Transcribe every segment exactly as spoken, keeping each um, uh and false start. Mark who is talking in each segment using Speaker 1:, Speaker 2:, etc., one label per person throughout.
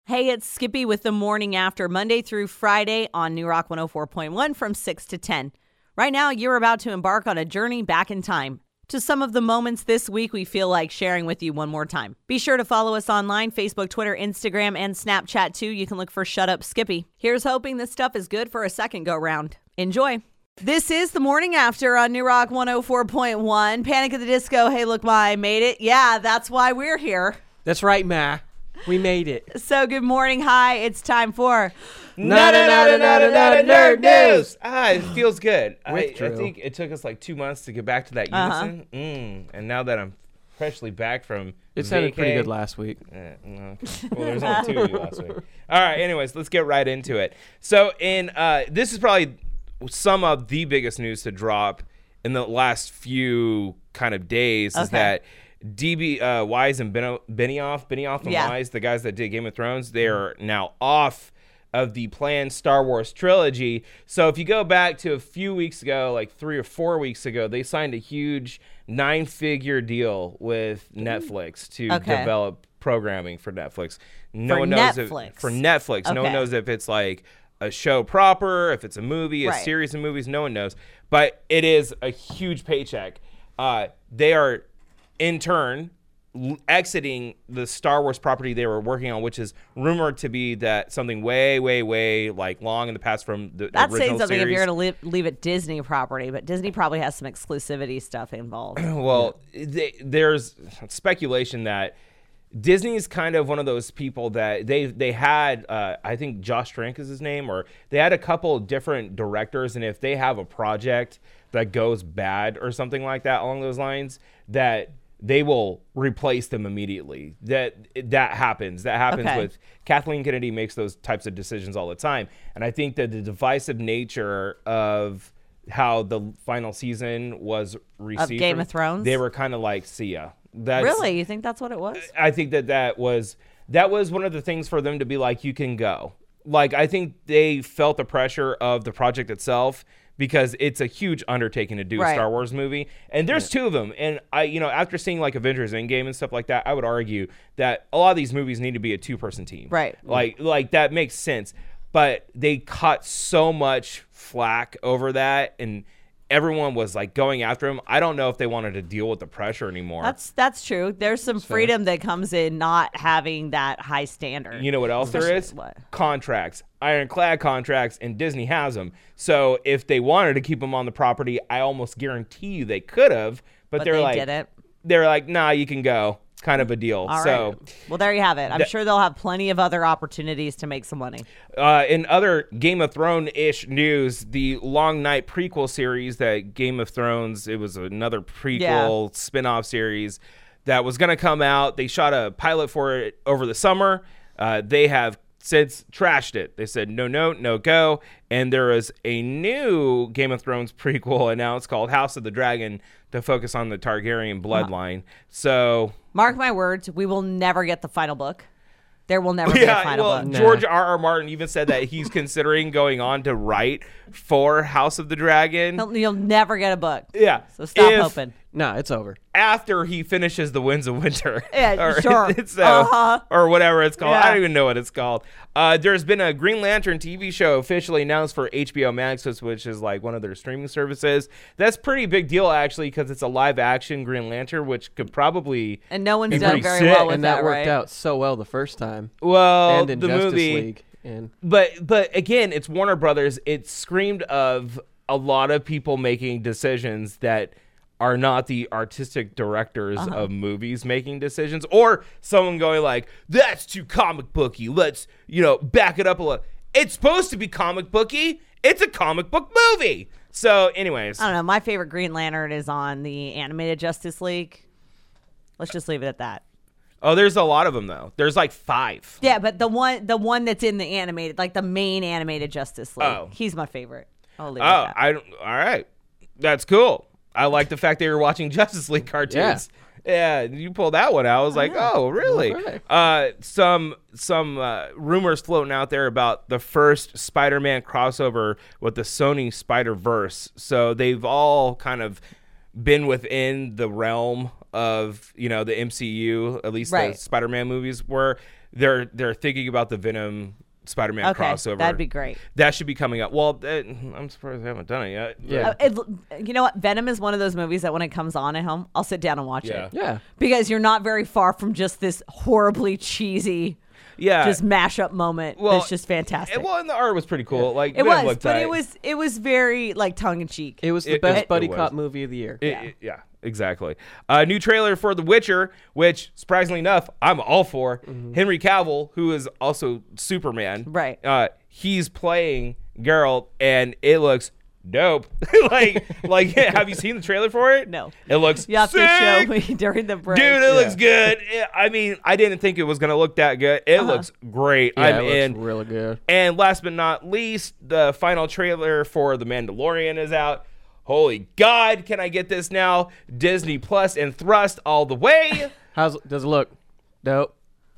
Speaker 1: Hey, it's Skippy with the Morning After, Monday through Friday on New Rock one oh four point one from six to ten. Right now, you're about to embark on a journey back in time to some of the moments this week we feel like sharing with you one more time. Be sure to follow us online, Facebook, Twitter, Instagram, and Snapchat too. You can look for Shut Up Skippy. Here's hoping this stuff is good for a second go round. Enjoy. This is the Morning After on New Rock one oh four point one. Panic at the Disco. Hey, look, Ma, I made it. Yeah, that's why we're here.
Speaker 2: That's right, Ma. We made it.
Speaker 1: So good morning. Hi, it's time for
Speaker 3: Nada Nada Nada Nada Nerd News. Ah, it feels good. I, I
Speaker 2: Drew.
Speaker 3: think it took us like two months to get back to that
Speaker 1: Uh-huh.
Speaker 3: unison. Mm, and now that I'm freshly back from
Speaker 2: It sounded
Speaker 3: vacay-
Speaker 2: pretty good last week.
Speaker 3: Eh, no. Well, there was only two of you last week. All right, anyways, let's get right into it. So in uh, this is probably some of the biggest news to drop in the last few kind of days is
Speaker 1: Okay.
Speaker 3: that D B uh, Wise and Beno- Benioff, Benioff and
Speaker 1: Yeah.
Speaker 3: Wise, the guys that did Game of Thrones, they are now off of the planned Star Wars trilogy. So if you go back to a few weeks ago, like three or four weeks ago, they signed a huge nine-figure deal with Netflix to
Speaker 1: Okay.
Speaker 3: develop programming for Netflix. No
Speaker 1: For
Speaker 3: one knows
Speaker 1: Netflix.
Speaker 3: if for Netflix. No one
Speaker 1: Okay.
Speaker 3: knows if it's like a show proper, if it's a movie, a
Speaker 1: Right.
Speaker 3: series of movies. No one knows, but it is a huge paycheck. Uh, they are in turn l- exiting the Star Wars property they were working on, which is rumored to be that something way, way, way like long in the past from the
Speaker 1: That's
Speaker 3: original
Speaker 1: saying something
Speaker 3: series.
Speaker 1: if you're going to leave, leave it Disney property, but Disney probably has some exclusivity stuff involved.
Speaker 3: Well, they, there's speculation that Disney's kind of one of those people that they they had, uh, I think Josh Trank is his name, or they had a couple of different directors, and if they have a project that goes bad or something like that along those lines, that they will replace them immediately. That that happens. That happens
Speaker 1: Okay.
Speaker 3: with Kathleen Kennedy makes those types of decisions all the time, and I think that the divisive nature of how the final season was received
Speaker 1: Game
Speaker 3: from-
Speaker 1: of Thrones?
Speaker 3: they were kind of like, see ya. That's,
Speaker 1: Really? You think that's what it was?
Speaker 3: I think that that was that was one of the things for them to be like, you can go. Like, I think they felt the pressure of the project itself because it's a huge undertaking to do
Speaker 1: Right.
Speaker 3: a Star Wars movie, and there's two of them. And I, you know, after seeing like Avengers Endgame and stuff like that, I would argue that a lot of these movies need to be a two-person team.
Speaker 1: Right.
Speaker 3: Like, like that makes sense. But they caught so much flack over that, and everyone was like going after him. I don't know if they wanted to deal with the pressure anymore.
Speaker 1: That's that's true. There's some freedom that comes in not having that high standard.
Speaker 3: You know what else there
Speaker 1: Especially-
Speaker 3: is?
Speaker 1: what?
Speaker 3: Contracts, ironclad contracts, and Disney has them. So if they wanted to keep them on the property, I almost guarantee you they could have. But,
Speaker 1: But
Speaker 3: they're
Speaker 1: they
Speaker 3: like,
Speaker 1: didn't.
Speaker 3: they're like, nah, you can go. Kind of a deal.
Speaker 1: All
Speaker 3: so,
Speaker 1: right. Well, there you have it. I'm
Speaker 3: that-
Speaker 1: sure they'll have plenty of other opportunities to make some money.
Speaker 3: uh, in other Game of Thrones-ish news, the Long Night prequel series that Game of Thrones, it was another prequel spin-off series that was going to come out. They shot a pilot for it over the summer. Uh, they have since trashed it. They said no, no, no go. And there is a new Game of Thrones prequel announced called House of the Dragon to focus on the Targaryen bloodline. So...
Speaker 1: Mark my words, we will never get the final book. There will never be a
Speaker 3: Yeah,
Speaker 1: final
Speaker 3: well,
Speaker 1: book.
Speaker 3: George R. R. Martin even said that he's considering going on to write for House of the Dragon.
Speaker 1: He'll- You'll never get a book.
Speaker 3: Yeah.
Speaker 1: So stop
Speaker 3: If-
Speaker 1: hoping.
Speaker 2: Nah, it's over.
Speaker 3: After he finishes The Winds of Winter.
Speaker 1: Yeah,
Speaker 3: or,
Speaker 1: sure.
Speaker 3: so,
Speaker 1: Uh-huh.
Speaker 3: Or whatever it's called.
Speaker 1: Yeah.
Speaker 3: I don't even know what it's called. Uh, there's been a Green Lantern T V show officially announced for H B O Max, which is like one of their streaming services. That's pretty big deal, actually, because it's a live-action Green Lantern, which could probably...
Speaker 1: And no one's
Speaker 3: It'd
Speaker 1: done
Speaker 3: be
Speaker 1: very
Speaker 3: sick.
Speaker 1: well with
Speaker 2: and that,
Speaker 1: that,
Speaker 2: worked
Speaker 1: right?
Speaker 2: out so well the first time.
Speaker 3: Well,
Speaker 2: and in
Speaker 3: the
Speaker 2: Justice
Speaker 3: movie...
Speaker 2: League. And
Speaker 3: But but again, it's Warner Brothers. It screamed of a lot of people making decisions that are not the artistic directors
Speaker 1: Uh-huh.
Speaker 3: of movies making decisions, or someone going like, "That's too comic booky. Let's you know back it up a little." It's supposed to be comic booky. It's a comic book movie. So, anyways,
Speaker 1: I don't know. My favorite Green Lantern is on the animated Justice League. Let's just leave it at that.
Speaker 3: oh, there's a lot of them though. There's like five.
Speaker 1: Yeah, but the one the one that's in the animated, like the main animated Justice League,
Speaker 3: Oh.
Speaker 1: he's my favorite. I'll leave it
Speaker 3: Oh,
Speaker 1: at that.
Speaker 3: I don't. All right, that's cool. I like the fact that you're watching Justice League cartoons. Yeah, you pulled that one out. I was like, oh, really?
Speaker 2: Okay.
Speaker 3: Uh, some some uh, rumors floating out there about the first Spider-Man crossover with the Sony Spider-Verse. So they've all kind of been within the realm of, you know, the M C U, at least
Speaker 1: Right.
Speaker 3: the Spider-Man movies were. they're they're thinking about the Venom Spider-Man
Speaker 1: Okay,
Speaker 3: crossover.
Speaker 1: that'd be great.
Speaker 3: That should be coming up. Well, that, I'm surprised they haven't done it yet.
Speaker 2: Yeah.
Speaker 1: Uh, it, you know what? Venom is one of those movies that when it comes on at home, I'll sit down and watch
Speaker 3: Yeah.
Speaker 1: it.
Speaker 2: Yeah.
Speaker 1: Because you're not very far from just this horribly cheesy,
Speaker 3: Yeah.
Speaker 1: just mashup moment.
Speaker 3: Well,
Speaker 1: that's just fantastic.
Speaker 3: And, well, and the art was pretty cool. Like
Speaker 1: it
Speaker 3: Venom
Speaker 1: was,
Speaker 3: looked
Speaker 1: but
Speaker 3: tight.
Speaker 1: it was it was very like tongue in cheek.
Speaker 2: It was the
Speaker 3: It-
Speaker 2: best
Speaker 3: it-
Speaker 2: buddy
Speaker 3: it was.
Speaker 2: cop movie of the year.
Speaker 3: It-
Speaker 1: Yeah.
Speaker 3: it- yeah, exactly. A uh, new trailer for The Witcher, which surprisingly enough, I'm all for.
Speaker 2: Mm-hmm.
Speaker 3: Henry Cavill, who is also Superman,
Speaker 1: Right.
Speaker 3: Uh, he's playing Geralt, and it looks dope. like, like, have you seen the trailer for it?
Speaker 1: No.
Speaker 3: It looks
Speaker 1: You have
Speaker 3: sick.
Speaker 1: to show me during the break.
Speaker 3: Dude, it looks good. It- I mean, I didn't think it was gonna look that good. It
Speaker 1: Uh-huh.
Speaker 3: looks great.
Speaker 2: Yeah,
Speaker 3: I'm
Speaker 2: it looks
Speaker 3: in.
Speaker 2: really good.
Speaker 3: And last but not least, the final trailer for The Mandalorian is out. Holy God, can I get this now? Disney Plus and Thrust all the way.
Speaker 2: How's does it look? Dope.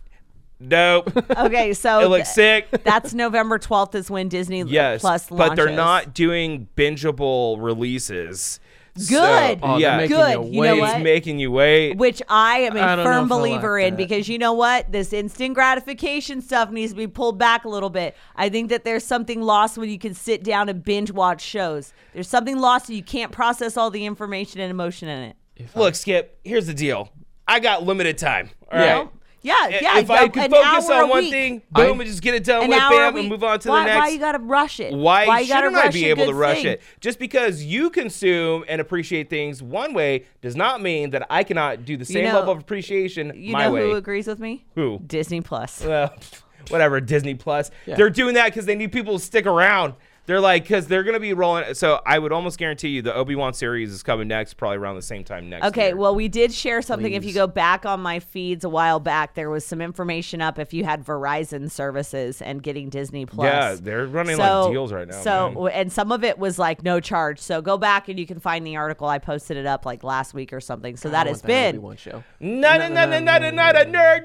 Speaker 3: Dope.
Speaker 1: Okay, so
Speaker 3: It looks
Speaker 1: th-
Speaker 3: sick.
Speaker 1: that's November twelfth is when Disney
Speaker 3: Yes,
Speaker 1: Plus launches.
Speaker 3: but they're not doing bingeable releases.
Speaker 1: Good.
Speaker 3: So,
Speaker 2: Oh,
Speaker 3: yeah,
Speaker 2: they're making
Speaker 1: Good.
Speaker 2: you
Speaker 1: You know
Speaker 2: wait.
Speaker 1: what?
Speaker 3: it's making you wait.
Speaker 1: Which I am a
Speaker 2: I don't know
Speaker 1: firm
Speaker 2: if I like
Speaker 1: believer in
Speaker 2: that.
Speaker 1: because you know what? This instant gratification stuff needs to be pulled back a little bit. I think that there's something lost when you can sit down and binge watch shows. There's something lost when you can't process all the information and emotion in it.
Speaker 2: If I-
Speaker 3: Look, Skip, here's the deal. I got limited time. All
Speaker 2: Yeah.
Speaker 3: right.
Speaker 1: Yeah, yeah.
Speaker 3: If
Speaker 1: yeah,
Speaker 3: I could
Speaker 1: an
Speaker 3: focus
Speaker 1: hour
Speaker 3: on
Speaker 1: a
Speaker 3: one
Speaker 1: week.
Speaker 3: thing, boom,
Speaker 2: I-
Speaker 3: and just get it done
Speaker 1: An
Speaker 3: with,
Speaker 1: hour a
Speaker 3: bam,
Speaker 1: week.
Speaker 3: and move on to
Speaker 1: why,
Speaker 3: the next.
Speaker 1: Why you gotta rush it?
Speaker 3: Why,
Speaker 1: why you gotta
Speaker 3: shouldn't I
Speaker 1: rush
Speaker 3: be
Speaker 1: a
Speaker 3: able to
Speaker 1: good
Speaker 3: rush
Speaker 1: thing?
Speaker 3: it? Just because you consume and appreciate things one way does not mean that I cannot do the same
Speaker 1: know-
Speaker 3: level of appreciation
Speaker 1: You
Speaker 3: my
Speaker 1: know
Speaker 3: way.
Speaker 1: who agrees with me?
Speaker 3: Who?
Speaker 1: Disney Plus.
Speaker 3: Well, whatever, Disney Plus.
Speaker 2: Yeah.
Speaker 3: They're doing that because they need people to stick around. They're like, because they're going to be rolling. So I would almost guarantee you the Obi-Wan series is coming next, probably around the same time next
Speaker 1: Okay,
Speaker 3: year.
Speaker 1: well, we did share something. If you
Speaker 2: Please.
Speaker 1: go back on my feeds a while back, there was some information up if you had Verizon services and getting Disney Plus.
Speaker 3: Yeah, they're running
Speaker 1: So-
Speaker 3: like deals right now.
Speaker 1: So,
Speaker 3: man.
Speaker 1: and some of it was like no charge. So go back and you can find the article. I posted it up like last week or something. So that
Speaker 2: I
Speaker 1: has
Speaker 2: want that
Speaker 1: been.
Speaker 2: Obi-Wan show.
Speaker 3: Nada,
Speaker 2: No,
Speaker 3: nada,
Speaker 2: no,
Speaker 3: nada,
Speaker 2: no,
Speaker 3: nada,
Speaker 2: no.
Speaker 3: nerd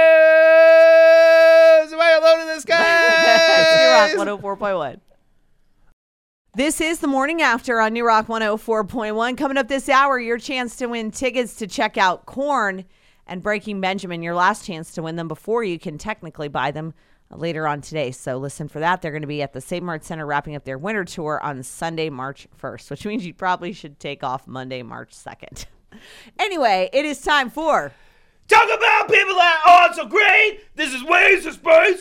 Speaker 3: news. Am I alone in this, guys?
Speaker 1: New Rock one oh four point one. This is the morning after on New Rock one oh four point one. Coming up this hour, your chance to win tickets to check out Korn and Breaking Benjamin. Your last chance to win them before you can technically buy them later on today. So listen for that. They're going to be at the Save Mart Center wrapping up their winter tour on Sunday, March first, which means you probably should take off Monday, March second. Anyway, it is time for...
Speaker 3: Talk about people that aren't so great. This is Waves of Space.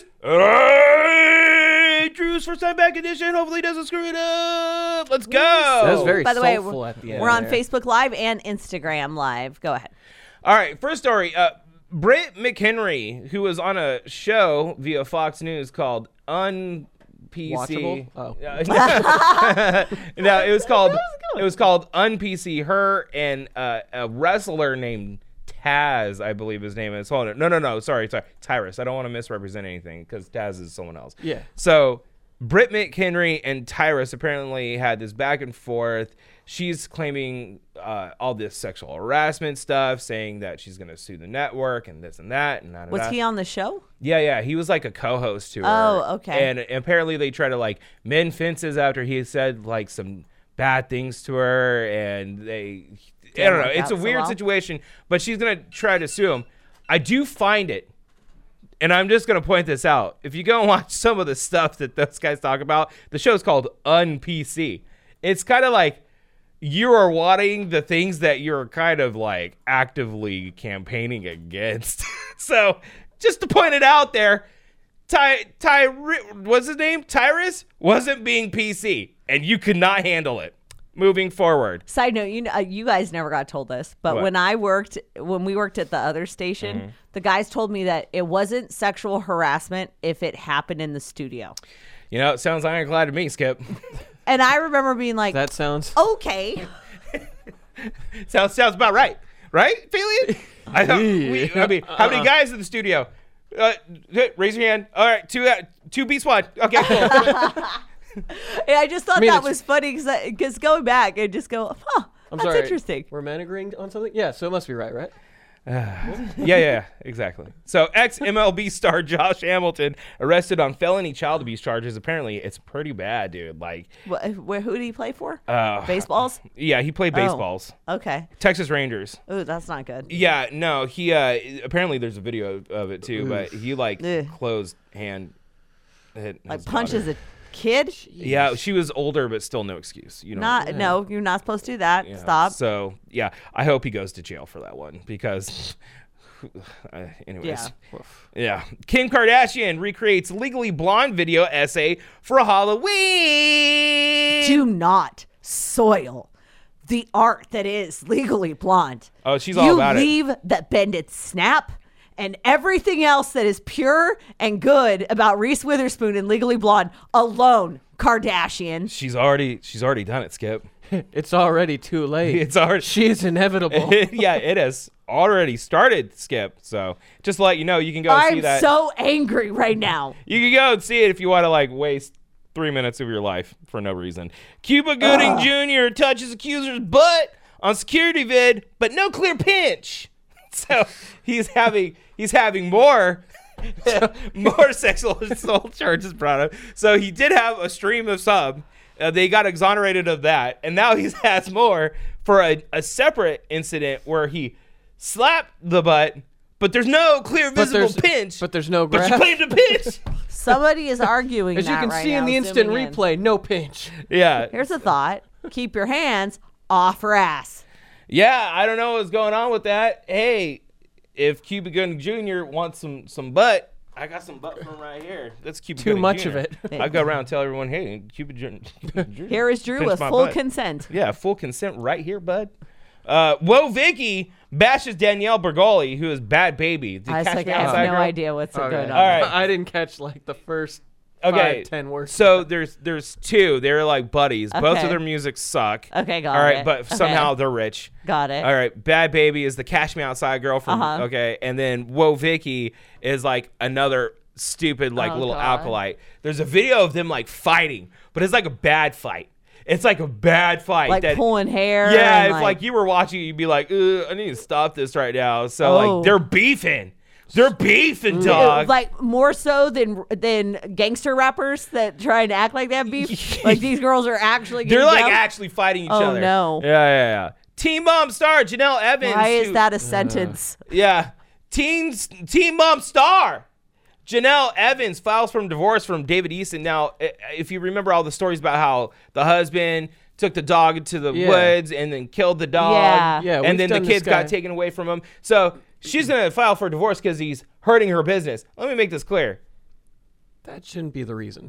Speaker 3: Hey, Drew's first time back edition. Hopefully doesn't screw it up. Let's go.
Speaker 2: That was very
Speaker 1: By the way,
Speaker 2: soulful
Speaker 1: we're,
Speaker 2: at the end
Speaker 1: we're on
Speaker 2: there.
Speaker 1: Facebook Live and Instagram Live. Go ahead.
Speaker 3: All right, first story. Uh, Britt McHenry, who was on a show via Fox News called Un P C.
Speaker 2: Watchable? Oh.
Speaker 3: no, it was called it was called Un P C. Her and uh, a wrestler named Taz, I believe his name is. Hold on. No, no, no. Sorry, sorry. Tyrus. I don't want to misrepresent anything because Taz is someone else.
Speaker 2: Yeah.
Speaker 3: So Britt McHenry and Tyrus apparently had this back and forth. She's claiming uh, all this sexual harassment stuff, saying that she's going to sue the network and this and that. And that,
Speaker 1: Was
Speaker 3: that.
Speaker 1: he on the show?
Speaker 3: Yeah, yeah. He was like a co-host to her.
Speaker 1: Oh, okay.
Speaker 3: And apparently they try to like mend fences after he said like some bad things to her. And they, I don't know.
Speaker 1: work
Speaker 3: It's a
Speaker 1: out so
Speaker 3: weird
Speaker 1: well.
Speaker 3: situation, but she's going to try to sue him. I do find it. And I'm just going to point this out. If you go and watch some of the stuff that those guys talk about, the show's called Un P C. It's kind of like you are wanting the things that you're kind of like actively campaigning against. So just to point it out there, Ty, Ty, what's his name? Tyrus wasn't being P C, and you could not handle it. Moving forward.
Speaker 1: Side note, you know, uh, you guys never got told this, but
Speaker 3: What?
Speaker 1: when I worked, when we worked at the other station,
Speaker 3: Mm-hmm.
Speaker 1: the guys told me that it wasn't sexual harassment if it happened in the studio.
Speaker 3: You know, it sounds ironclad to me, Skip.
Speaker 1: And I remember being like,
Speaker 2: That sounds.
Speaker 1: okay.
Speaker 3: sounds sounds about right, right, Philly? I, don't- we, I mean, how many guys in the studio? Uh, raise your hand. All right, two, uh, two beats one. Okay, cool.
Speaker 1: And I just thought
Speaker 2: I mean,
Speaker 1: that
Speaker 2: it's-
Speaker 1: was funny because going back and just go, huh,
Speaker 2: I'm
Speaker 1: that's
Speaker 2: sorry.
Speaker 1: interesting.
Speaker 2: Were men agreeing on something? Yeah, so it must be right, right?
Speaker 3: yeah, yeah, exactly. So ex-M L B star Josh Hamilton arrested on felony child abuse charges. Apparently, it's pretty bad, dude. Like,
Speaker 1: What, where, who did he play for?
Speaker 3: Uh,
Speaker 1: Baseballs?
Speaker 3: Yeah, he played baseballs.
Speaker 1: Oh, okay.
Speaker 3: Texas Rangers.
Speaker 1: Ooh, that's not good.
Speaker 3: Yeah, no, he uh apparently there's a video of it too, but he like
Speaker 1: Ugh.
Speaker 3: closed hand hit
Speaker 1: Like
Speaker 3: his
Speaker 1: punches
Speaker 3: daughter.
Speaker 1: a kid?
Speaker 3: Yeah, she was older, but still no excuse. You know,
Speaker 1: Not. No, you're not supposed to do that.
Speaker 3: yeah.
Speaker 1: Stop.
Speaker 3: So yeah, I hope he goes to jail for that one because. Uh, anyways,
Speaker 1: Yeah.
Speaker 3: yeah. Kim Kardashian recreates Legally Blonde video essay for Halloween.
Speaker 1: Do not soil the art that is Legally Blonde.
Speaker 3: Oh, she's all
Speaker 1: you
Speaker 3: about it.
Speaker 1: leave that bended snap and everything else that is pure and good about Reese Witherspoon and Legally Blonde alone, Kardashian.
Speaker 3: She's already she's already done it, Skip.
Speaker 2: It's already too late.
Speaker 3: It's already
Speaker 2: She is inevitable.
Speaker 3: yeah, it has already started, Skip. So just to let you know, you can go see
Speaker 1: I'm
Speaker 3: that.
Speaker 1: so angry right now.
Speaker 3: You can go and see it if you want to like waste three minutes of your life for no reason. Cuba Gooding
Speaker 1: Ugh.
Speaker 3: Junior touches accuser's butt on security vid, but no clear pinch. So he's having he's having more more sexual assault charges brought up. So he did have a stream of sub. Uh, they got exonerated of that, and now he has more for a, a separate incident where he slapped the butt, but there's no clear
Speaker 2: But
Speaker 3: visible
Speaker 2: there's,
Speaker 3: pinch.
Speaker 2: but there's no
Speaker 3: But
Speaker 2: graph.
Speaker 3: you claimed a pinch.
Speaker 1: Somebody is arguing
Speaker 2: As you
Speaker 1: that
Speaker 2: can
Speaker 1: right
Speaker 2: see in
Speaker 1: now,
Speaker 2: the instant
Speaker 1: zooming in.
Speaker 2: replay, no pinch.
Speaker 3: Yeah.
Speaker 1: Here's a thought. Keep your hands off her ass.
Speaker 3: Yeah, I don't know what's going on with that. Hey, if Cuba Gooding Junior wants some some butt, I got some butt from right here. That's Cuba
Speaker 2: Too
Speaker 3: Gooding
Speaker 2: much
Speaker 3: Junior
Speaker 2: of it.
Speaker 3: I go around and tell everyone, hey, Cuba Junior
Speaker 1: Here is Drew
Speaker 3: pinch
Speaker 1: with
Speaker 3: my
Speaker 1: full
Speaker 3: butt.
Speaker 1: consent.
Speaker 3: Yeah, full consent right here, bud. Uh, Whoa Vicky bashes Danielle Bergoli, who is Bad Baby. The
Speaker 1: I, was
Speaker 3: Catch
Speaker 1: like,
Speaker 3: Me
Speaker 1: I have
Speaker 3: Outside
Speaker 1: no
Speaker 3: girl.
Speaker 1: idea what's
Speaker 2: Okay.
Speaker 1: going on.
Speaker 3: All right.
Speaker 2: I didn't catch like the first
Speaker 3: Okay,
Speaker 2: five, ten words.
Speaker 3: So there's there's two. They're like buddies. Both
Speaker 1: Okay.
Speaker 3: of their music suck.
Speaker 1: Okay, got
Speaker 3: All right,
Speaker 1: it.
Speaker 3: but
Speaker 1: Okay.
Speaker 3: somehow they're rich.
Speaker 1: Got it.
Speaker 3: All right, Bad Baby is the Cash Me Outside girl from
Speaker 1: Uh-huh.
Speaker 3: okay, and then Whoa Vicky is like another stupid like
Speaker 1: Oh,
Speaker 3: little
Speaker 1: God.
Speaker 3: acolyte. There's a video of them like fighting, but it's like a bad fight. It's like a bad fight.
Speaker 1: Like
Speaker 3: that,
Speaker 1: pulling hair.
Speaker 3: yeah,
Speaker 1: and
Speaker 3: if like, you were watching, you'd be like, Ugh, I need to stop this right now. So
Speaker 1: Oh.
Speaker 3: like they're beefing, they're beefing,
Speaker 1: It-
Speaker 3: dog.
Speaker 1: like more so than than gangster rappers that try and act like they have beef. Like these girls are actually.
Speaker 3: They're
Speaker 1: getting
Speaker 3: like
Speaker 1: down.
Speaker 3: actually fighting each
Speaker 1: Oh,
Speaker 3: other.
Speaker 1: no.
Speaker 3: Yeah, yeah, yeah. Teen Mom star Janelle Evans.
Speaker 1: Why is
Speaker 3: who-
Speaker 1: that a sentence?
Speaker 3: Yeah. Teen, Teen Mom star Janelle Evans files for divorce from David Easton. Now, i- if you remember all the stories about how the husband took the dog into the
Speaker 2: Yeah.
Speaker 3: woods and then killed the dog.
Speaker 1: Yeah.
Speaker 2: Yeah, we've
Speaker 3: and then the
Speaker 2: done this
Speaker 3: kids got
Speaker 2: guy.
Speaker 3: taken away from him. So she's going to file for divorce because he's hurting her business. Let me make this clear.
Speaker 2: That shouldn't be the reason.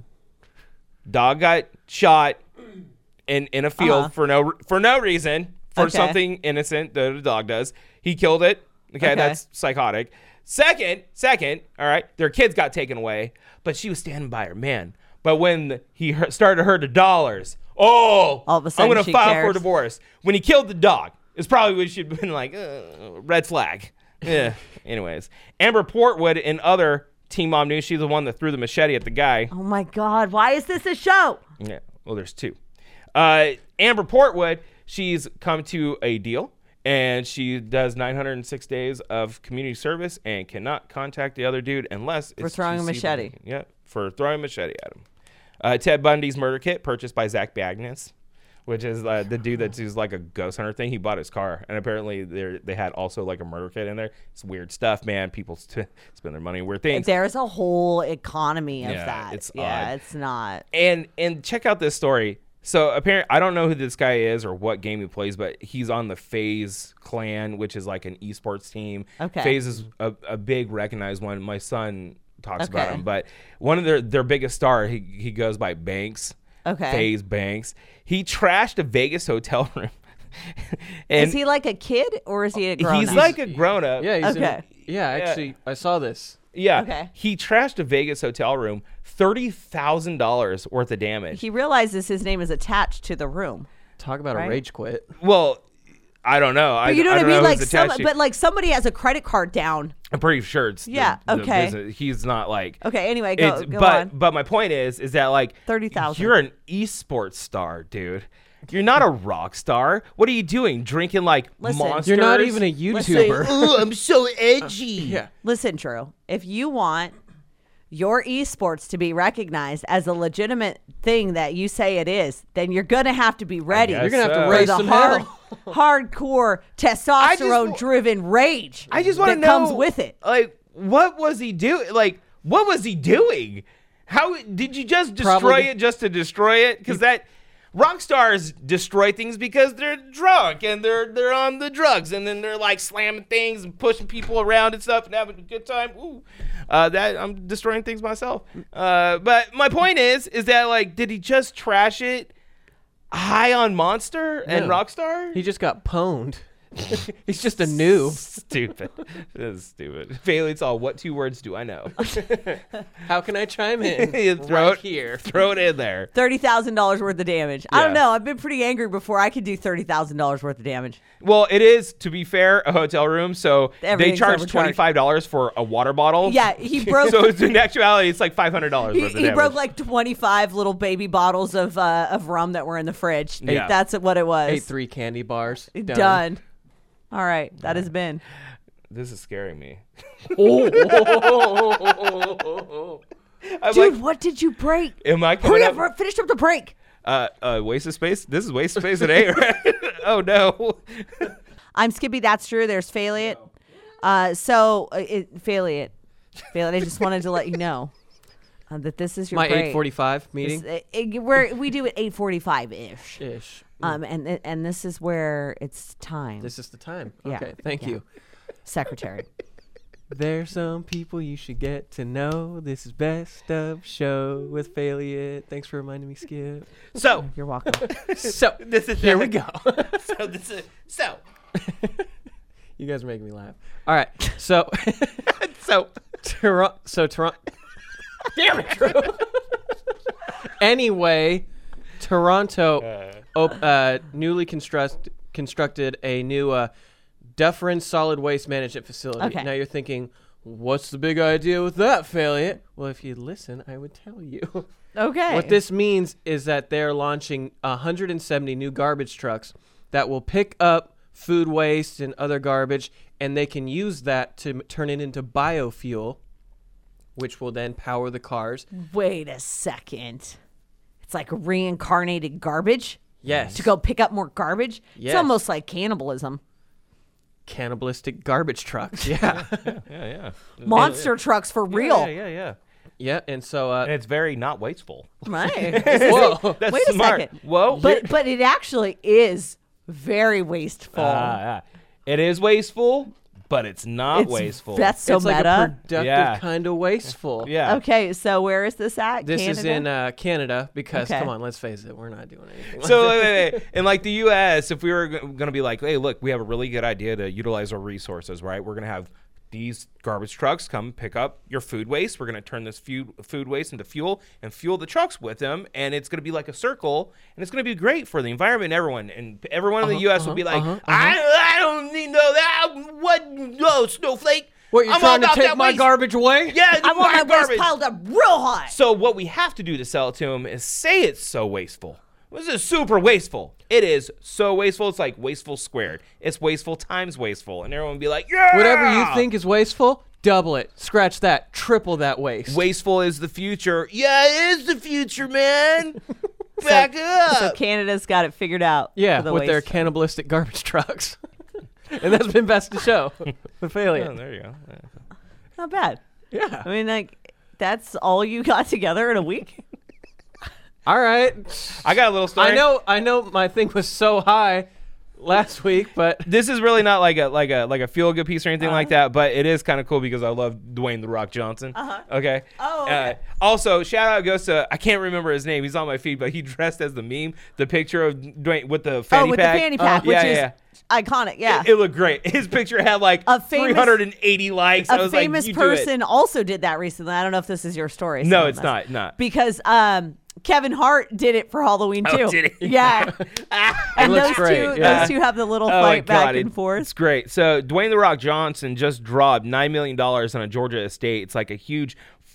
Speaker 3: Dog got shot in, in a field
Speaker 1: Uh-huh.
Speaker 3: for no for no reason, for
Speaker 1: Okay.
Speaker 3: something innocent that a dog does. He killed it. Okay,
Speaker 1: Okay.
Speaker 3: that's psychotic. Second, second, all right, their kids got taken away, but she was standing by her man. But when he he started to hurt the dollars, oh,
Speaker 1: All of a
Speaker 3: I'm
Speaker 1: sudden
Speaker 3: going to
Speaker 1: she
Speaker 3: file for
Speaker 1: cares.
Speaker 3: divorce. When he killed the dog, it's probably what she'd been like, uh, red flag. Yeah. Anyways, Amber Portwood and other Teen Mom news. She's the one that threw the machete at the guy.
Speaker 1: Oh my God! Why is this a show?
Speaker 3: Yeah. Well, there's two. Uh, Amber Portwood, she's come to a deal, and she does nine hundred six days of community service and cannot contact the other dude unless
Speaker 1: For
Speaker 3: it's
Speaker 1: throwing a
Speaker 3: to see the-
Speaker 1: machete.
Speaker 3: Yeah, for throwing a machete at him. Uh, Ted Bundy's murder kit purchased by Zach Bagnes, which is uh, the dude that does like a ghost hunter thing. He bought his car, and apparently they they had also like a murder kit in there. It's weird stuff, man. People st- spend their money on weird things.
Speaker 1: There's a whole economy of
Speaker 3: Yeah,
Speaker 1: that.
Speaker 3: it's
Speaker 1: yeah,
Speaker 3: odd.
Speaker 1: it's not.
Speaker 3: And and check out this story. So apparently, I don't know who this guy is or what game he plays, but he's on the FaZe clan, which is like an esports team.
Speaker 1: Okay.
Speaker 3: FaZe is a, a big recognized one. My son talks about
Speaker 1: Okay.
Speaker 3: him, but one of their their biggest star, he he goes by Banks.
Speaker 1: Okay.
Speaker 3: FaZe Banks. He trashed a Vegas hotel room. and
Speaker 1: Is he like a kid or is he a grown
Speaker 3: he's
Speaker 1: up?
Speaker 3: like a grown up.
Speaker 2: Yeah. He's in-
Speaker 1: Okay.
Speaker 2: yeah. Actually, I saw this.
Speaker 3: Yeah.
Speaker 1: Okay.
Speaker 3: He trashed a Vegas hotel room, thirty thousand dollars worth of damage.
Speaker 1: he realizes his name is attached to the room.
Speaker 2: Talk about
Speaker 1: Right.
Speaker 2: a rage quit.
Speaker 3: Well, I don't know. I,
Speaker 1: But you know
Speaker 3: I
Speaker 1: what I
Speaker 3: don't
Speaker 1: mean?
Speaker 3: know
Speaker 1: Like
Speaker 3: who's
Speaker 1: some,
Speaker 3: attached to-
Speaker 1: but like somebody has a credit card down.
Speaker 3: I'm pretty sure it's the-
Speaker 1: Yeah,
Speaker 3: the
Speaker 1: okay.
Speaker 3: business. He's not like
Speaker 1: Okay. Anyway, go,
Speaker 3: it's
Speaker 1: go
Speaker 3: but
Speaker 1: on.
Speaker 3: but my point is is that like
Speaker 1: thirty thousand.
Speaker 3: you're an esports star, dude. You're not a rock star. What are you doing? Drinking like
Speaker 1: Listen,
Speaker 3: monsters?
Speaker 2: You're not even a YouTuber.
Speaker 3: Ooh, I'm so edgy.
Speaker 2: Yeah.
Speaker 1: Listen, Drew, if you want your esports to be recognized as a legitimate thing that you say it is, then you're going to have to be ready.
Speaker 3: guess
Speaker 2: You're gonna have to
Speaker 3: so.
Speaker 1: for
Speaker 2: raise
Speaker 1: the
Speaker 2: some
Speaker 1: hard,
Speaker 2: hell.
Speaker 1: hardcore testosterone-driven rage
Speaker 3: I just want
Speaker 1: that
Speaker 3: to know,
Speaker 1: comes with it.
Speaker 3: Like, what was he doing? Like, what was he doing? How did you just destroy
Speaker 2: Probably-
Speaker 3: it just to destroy it? Because that rock stars destroy things because they're drunk and they're they're on the drugs, and then they're like slamming things and pushing people around and stuff and having a good time. Ooh, uh, that I'm destroying things myself. Uh, but my point is, is that like, did he just trash it high on Monster and
Speaker 2: No.
Speaker 3: Rockstar?
Speaker 2: He just got pwned. He's just a noob.
Speaker 3: Stupid. This is stupid. Bailey's all, what two words do I know?
Speaker 2: How can I chime in?
Speaker 3: You throw
Speaker 2: right
Speaker 3: it
Speaker 2: here.
Speaker 3: Throw it in there.
Speaker 1: thirty thousand dollars worth of damage. I don't
Speaker 3: Yeah.
Speaker 1: know. I've been pretty angry before. I could do thirty thousand dollars worth of damage.
Speaker 3: Well, it is, to be fair, a hotel room, so they
Speaker 1: Everything's
Speaker 3: charge
Speaker 1: overcharged.
Speaker 3: twenty-five dollars for a water bottle.
Speaker 1: Yeah, he broke.
Speaker 3: So it's, in actuality, it's like five hundred dollars
Speaker 1: He,
Speaker 3: worth of
Speaker 1: he
Speaker 3: damage.
Speaker 1: broke like twenty-five little baby bottles of uh, of rum that were in the fridge.
Speaker 3: Yeah.
Speaker 1: That's what it was.
Speaker 2: Ate three candy bars. Done.
Speaker 1: Done. All right, that has been.
Speaker 3: This is scaring me.
Speaker 2: Oh.
Speaker 3: I'm
Speaker 1: Dude,
Speaker 3: like,
Speaker 1: what did you break?
Speaker 3: am I coming
Speaker 1: Hurry
Speaker 3: up?
Speaker 1: up, finish up the break.
Speaker 3: Uh, uh, waste of space? This is waste of space at eight, right? Oh, no.
Speaker 1: I'm Skippy. That's true. There's Faliot. Uh, so uh, it, Faliot, Faliot. I just wanted to let you know uh, that this is your
Speaker 2: My
Speaker 1: break.
Speaker 2: eight forty-five meeting.
Speaker 1: This- it- it- we're, we do it eight forty-five ish.
Speaker 2: Ish.
Speaker 1: Um, and and this is where it's time.
Speaker 2: This is the time.
Speaker 1: Yeah,
Speaker 2: Okay, thank
Speaker 1: yeah.
Speaker 2: you.
Speaker 1: Secretary.
Speaker 2: There's some people you should get to know. This is Best of Show with Faliot. Thanks for reminding me, Skip.
Speaker 3: So,
Speaker 1: You're welcome.
Speaker 2: So,
Speaker 3: this is
Speaker 2: here we go.
Speaker 3: So, this is, so,
Speaker 2: You guys are making me laugh. All right, so,
Speaker 3: so,
Speaker 2: Toronto. So, Toronto. Damn it, Drew. Anyway, Toronto
Speaker 3: uh,
Speaker 2: op- uh, newly construct- constructed a new uh, Dufferin solid waste management facility.
Speaker 1: Okay.
Speaker 2: Now you're thinking, what's the big idea with that, Faliot? Well, if you listen, I would tell you.
Speaker 1: Okay.
Speaker 2: What this means is that they're launching one hundred seventy new garbage trucks that will pick up food waste and other garbage, and they can use that to m- turn it into biofuel, which will then power the cars.
Speaker 1: Wait a second. It's like reincarnated garbage
Speaker 2: Yes.
Speaker 1: to go pick up more garbage.
Speaker 2: Yes.
Speaker 1: It's almost like cannibalism.
Speaker 2: Cannibalistic garbage trucks. Yeah.
Speaker 3: yeah, yeah.
Speaker 1: Monster trucks for real.
Speaker 3: Yeah, yeah, yeah.
Speaker 2: Yeah, and so uh
Speaker 3: And it's very not wasteful.
Speaker 1: Right.
Speaker 2: whoa.
Speaker 3: That's
Speaker 1: Wait a
Speaker 3: smart.
Speaker 1: second.
Speaker 3: Whoa.
Speaker 1: But but it actually is very wasteful.
Speaker 3: Ah, yeah. It is wasteful, but it's not
Speaker 1: It's-
Speaker 3: wasteful.
Speaker 1: That's so
Speaker 2: it's like
Speaker 1: meta.
Speaker 2: a productive
Speaker 3: Yeah.
Speaker 2: kind of wasteful.
Speaker 3: yeah.
Speaker 1: Okay, so where is this at?
Speaker 2: This is
Speaker 1: Canada?
Speaker 2: in uh, Canada because
Speaker 1: Okay.
Speaker 2: come on, let's face it, we're not doing anything.
Speaker 3: So wait, wait, wait. in like the U S, if we were going to be like, hey, look, we have a really good idea to utilize our resources, right? We're going to have these garbage trucks come pick up your food waste. We're going to turn this food food waste into fuel and fuel the trucks with them, and it's going to be like a circle, and it's going to be great for the environment and everyone. And everyone in the U S will be like,
Speaker 2: uh-huh,
Speaker 3: I, I don't need no that. What? No, snowflake.
Speaker 2: What, you're
Speaker 3: I'm all
Speaker 2: trying to
Speaker 3: about
Speaker 2: take
Speaker 3: that
Speaker 2: my
Speaker 3: waste.
Speaker 2: garbage away?
Speaker 3: Yeah,
Speaker 1: I want my waste
Speaker 3: garbage.
Speaker 1: piled up real high.
Speaker 3: So what we have to do to sell it to them is say it's so wasteful. This is super wasteful. It is so wasteful. It's like wasteful squared. It's wasteful times wasteful. And everyone would be like, yeah!
Speaker 2: Whatever you think is wasteful, double it. Scratch that. Triple that waste.
Speaker 3: Wasteful is the future. Yeah, it is the future, man. Back up.
Speaker 1: So Canada's got it figured out.
Speaker 2: Yeah,
Speaker 1: for the
Speaker 2: with their
Speaker 1: waste.
Speaker 2: cannibalistic garbage trucks. And that's been Best of Show with Failure.
Speaker 3: Oh, there you go.
Speaker 1: Not bad.
Speaker 2: Yeah.
Speaker 1: I mean, like, that's all you got together in a week?
Speaker 2: All right.
Speaker 3: I got a little story.
Speaker 2: I know I know my thing was so high last week, but
Speaker 3: This is really not like a like a like a feel good piece or anything
Speaker 1: Uh-huh.
Speaker 3: like that, but it is kind of cool because I love Dwayne the Rock Johnson.
Speaker 1: Uh-huh.
Speaker 3: Okay.
Speaker 1: Oh, okay.
Speaker 3: Uh, also, shout out goes to I can't remember his name. He's on my feed, but he dressed as the meme, the picture of Dwayne with the fanny
Speaker 1: oh, with
Speaker 3: pack.
Speaker 1: the fanny pack,
Speaker 3: Uh,
Speaker 1: which
Speaker 3: yeah,
Speaker 1: is
Speaker 3: yeah.
Speaker 1: iconic. Yeah.
Speaker 3: It, it looked great. His picture had like
Speaker 1: A famous-
Speaker 3: three hundred eighty likes. I
Speaker 1: a
Speaker 3: was
Speaker 1: famous
Speaker 3: like, you do it.
Speaker 1: person also did that recently. I don't know if this is your story.
Speaker 3: No,
Speaker 1: so
Speaker 3: it's
Speaker 1: that's-
Speaker 3: not. Not.
Speaker 1: Because um, Kevin Hart did it for Halloween too.
Speaker 3: Oh, did he?
Speaker 1: Yeah. and
Speaker 2: looks
Speaker 1: those
Speaker 2: great,
Speaker 1: two,
Speaker 2: yeah.
Speaker 1: those two have the little
Speaker 3: Oh my
Speaker 1: fight back
Speaker 3: God,
Speaker 1: and
Speaker 3: it-
Speaker 1: forth.
Speaker 3: It's great. So Dwayne the Rock Johnson just dropped nine million dollars on a Georgia estate. It's like a huge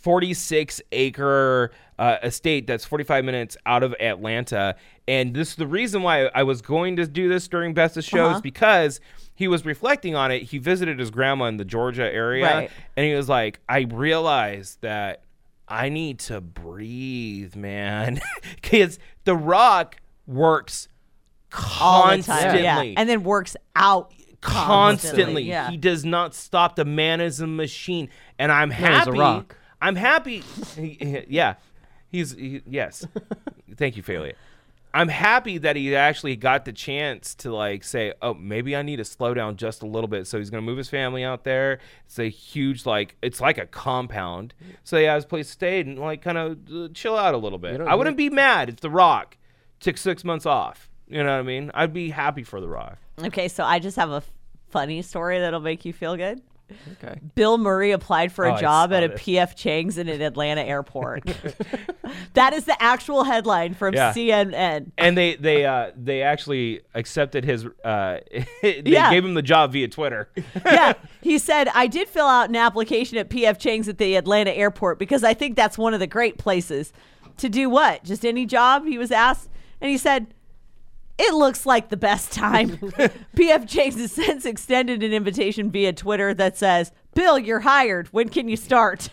Speaker 3: forty-six acre uh, estate that's forty-five minutes out of Atlanta. And this is the reason why I was going to do this during Best of Shows, uh-huh. because he was reflecting on it. He visited his grandma in the Georgia area,
Speaker 1: right.
Speaker 3: and he was like, I realized that I need to breathe, man, because The Rock works constantly.
Speaker 1: Yeah. And then works out
Speaker 3: constantly.
Speaker 1: constantly. Yeah.
Speaker 3: He does not stop. The man is a machine, and I'm
Speaker 2: No,
Speaker 3: happy.
Speaker 2: he's a rock.
Speaker 3: I'm happy. He, yeah, he's he, yes. Thank you, Failure. I'm happy that he actually got the chance to like say, oh, maybe I need to slow down just a little bit. So he's going to move his family out there. It's a huge, like, it's like a compound. So he has a place to stay and like kind of uh, chill out a little bit. I wouldn't be mad if The Rock took six months off. You know what I mean? I'd be happy for The Rock.
Speaker 1: Okay, so I just have a f- funny story that'll make you feel good.
Speaker 2: Okay.
Speaker 1: Bill Murray applied for a
Speaker 3: Oh, I
Speaker 1: job
Speaker 3: saw
Speaker 1: at a
Speaker 3: this.
Speaker 1: P F Chang's in an Atlanta airport. That is the actual headline from
Speaker 3: Yeah.
Speaker 1: C N N.
Speaker 3: And they they uh, they actually accepted his. Uh, they
Speaker 1: Yeah.
Speaker 3: gave him the job via Twitter.
Speaker 1: Yeah, he said, I did fill out an application at P F Chang's at the Atlanta airport because I think that's one of the great places to do what? Just any job, he was asked. And he said, it looks like the best time. P F Chang's has since extended an invitation via Twitter that says, Bill, you're hired. When can you start?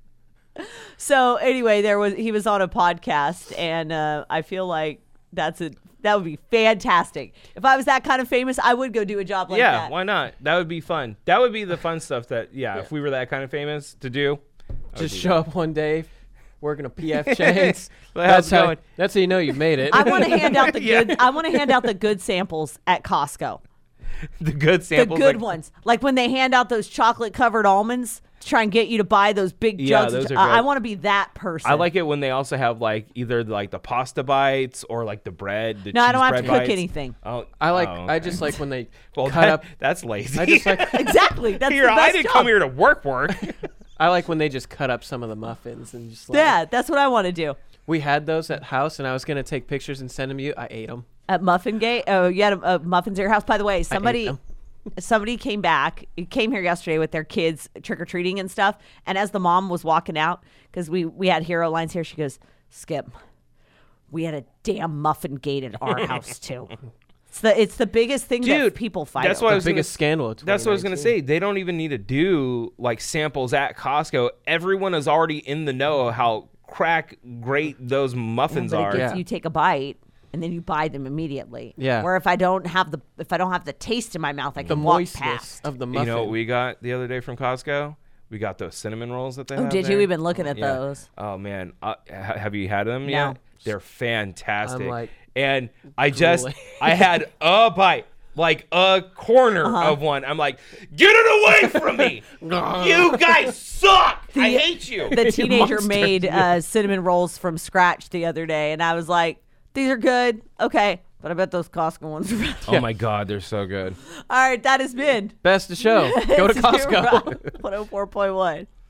Speaker 1: So anyway, there was he was on a podcast, and uh, I feel like that's a that would be fantastic. If I was that kind of famous, I would go do a job like
Speaker 3: yeah,
Speaker 1: that.
Speaker 3: why not? That would be fun. That would be the fun stuff that yeah, if we were that kind of famous to do. I would
Speaker 2: Just
Speaker 3: do
Speaker 2: show up one day, working a P F Chang's.
Speaker 3: Well, how's
Speaker 2: that's
Speaker 3: it
Speaker 2: how.
Speaker 3: going?
Speaker 2: That's how you know you've made it.
Speaker 1: I want to hand out the
Speaker 3: Yeah.
Speaker 1: good. I want to hand out the good samples at Costco.
Speaker 3: The good
Speaker 1: The
Speaker 3: samples.
Speaker 1: good
Speaker 3: like,
Speaker 1: ones, like when they hand out those chocolate covered almonds to try and get you to buy those big
Speaker 3: Yeah,
Speaker 1: jugs. of
Speaker 3: those
Speaker 1: cho-
Speaker 3: are
Speaker 1: I,
Speaker 3: good.
Speaker 1: I want to be that person.
Speaker 3: I like it when they also have like either like the pasta bites or like the bread. The
Speaker 1: No, I
Speaker 3: cheese
Speaker 1: don't have
Speaker 3: bread
Speaker 1: to cook
Speaker 3: bites.
Speaker 1: anything.
Speaker 3: Oh,
Speaker 2: I like.
Speaker 3: oh,
Speaker 2: I
Speaker 3: okay.
Speaker 2: just like when they
Speaker 3: well,
Speaker 2: cut
Speaker 3: that,
Speaker 2: up.
Speaker 3: That's lazy.
Speaker 2: I just like.
Speaker 1: Exactly. That's
Speaker 3: here,
Speaker 1: the best
Speaker 3: I didn't
Speaker 1: job.
Speaker 3: come here to work. Work.
Speaker 2: I like when they just cut up some of the muffins and just. Like,
Speaker 1: Yeah, that's what I want to do.
Speaker 2: We had those at house, and I was gonna take pictures and send them to you. I ate them.
Speaker 1: At Muffin Gate. Oh, you had a, a muffins at your house. By the way, somebody
Speaker 2: them.
Speaker 1: somebody came back, came here yesterday with their kids trick or treating and stuff. And as the mom was walking out, because we we had hero lines here, she goes, "Skip, we had a damn Muffin Gate at our house too." It's the it's the biggest thing that
Speaker 3: Dude,
Speaker 1: people fight.
Speaker 3: that's
Speaker 1: over.
Speaker 3: why I
Speaker 2: The
Speaker 3: was gonna
Speaker 2: biggest scandal. Of
Speaker 3: That's what I was gonna
Speaker 2: twenty nineteen.
Speaker 3: say. They don't even need to do like samples at Costco. Everyone is already in the know of how crack great those muffins
Speaker 1: But it
Speaker 3: are.
Speaker 1: gets
Speaker 2: Yeah.
Speaker 1: you take a bite and then you buy them immediately.
Speaker 2: Yeah.
Speaker 1: Where if I don't have the if I don't have the taste in my mouth, I
Speaker 2: The
Speaker 1: can walk
Speaker 2: moistness
Speaker 1: past.
Speaker 2: of the
Speaker 3: You
Speaker 2: muffin.
Speaker 3: know what we got the other day from Costco? We got those cinnamon rolls that they
Speaker 1: Oh,
Speaker 3: have
Speaker 1: did you?
Speaker 3: there.
Speaker 1: We've been looking at
Speaker 3: Yeah.
Speaker 1: those.
Speaker 3: Oh man, uh, ha- have you had them
Speaker 1: No.
Speaker 3: yet? They're fantastic.
Speaker 2: I'm, like,
Speaker 3: and I just
Speaker 2: drooling.
Speaker 3: I had a bite, like a corner
Speaker 1: Uh-huh.
Speaker 3: of one. I'm like, get it away from me! You guys suck! I hate you.
Speaker 1: The teenager
Speaker 2: monster.
Speaker 1: made uh, cinnamon rolls from scratch the other day, and I was like, "These are good, okay." But I bet those Costco ones are better.
Speaker 3: Oh my god, they're so good.
Speaker 1: All right, that has been
Speaker 2: Best of show. Go to
Speaker 1: It's New
Speaker 2: Costco.
Speaker 1: Rock one oh four point one.